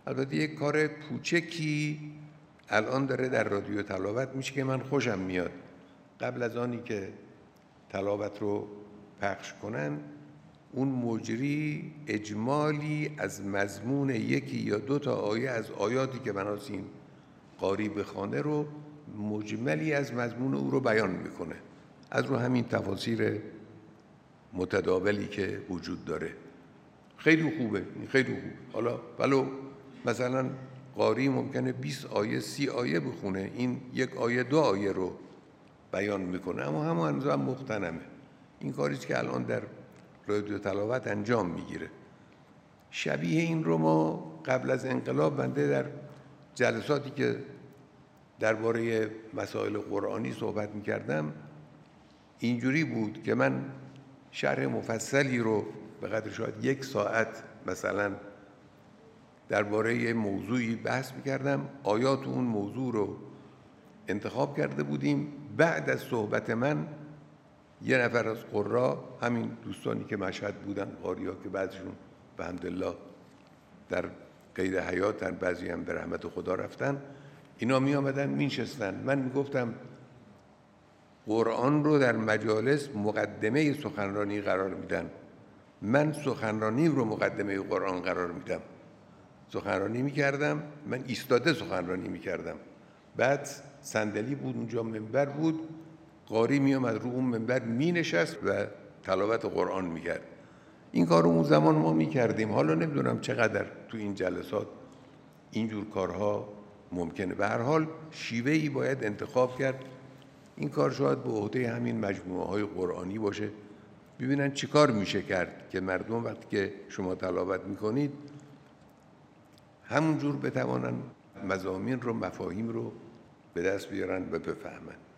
البته یک کار کوچکی الان داره در رادیو تلاوت میشه که من خوشم میاد. قبل از آنی که تلاوت رو پخش کنن، اون مجری اجمالی از مضمون یکی یا دو تا آیه از آیاتی که بناس این قاری بخوانه رو، مجملی از مضمون او رو بیان میکنه از رو همین تفاسیر متداولی که وجود داره. خیلی خوبه، خیلی خوب. حالا ولو مثلا قاری ممکنه 20 آیه 30 آیه بخونه، این یک آیه 2 آیه رو بیان میکنه، اما همون هم مقتنمه. این کاریست که الان در رادیو تلاوت انجام میگیره. شبیه این رو ما قبل از انقلاب بنده در جلساتی که درباره مسائل قرآنی صحبت میکردم اینجوری بود که من شرح مفصلی رو به قدر شاید 1 ساعت مثلا درباره موضوعی بحث میکردم، آیات اون موضوع رو انتخاب کرده بودیم. بعد از صحبت من یه نفر از قرا، همین دوستانی که مشهد بودن، قاریا که بعضیشون به حمدالله در قید حیاتن، بعضی هم به رحمت خدا رفتن، اینا می آمدن می نشستن. من می گفتم قرآن رو در مجالس مقدمه سخنرانی قرار میدن، من سخنرانی رو مقدمه قرآن قرار میدم. سخنرانی میکردم، من ایستاده سخنرانی میکردم، بعد صندلی بود اونجا، منبر بود، قاری می آمد رو اون منبر می نشست و تلاوت قرآن میکرد. این کار رو اون زمان ما میکردیم. حالا نمیدونم چقدر تو این جلسات اینجور کارها ممکنه. به هر حال شیوهی باید انتخاب کرد. این کار شاید به عهده همین مجموعه های قرآنی باشه، ببینن چی کار میشه کرد که مردم وقتی که شما تلاوت میکنید همونجور بتوانن مضامین رو، مفاهیم رو به دست بیارن و بفهمن.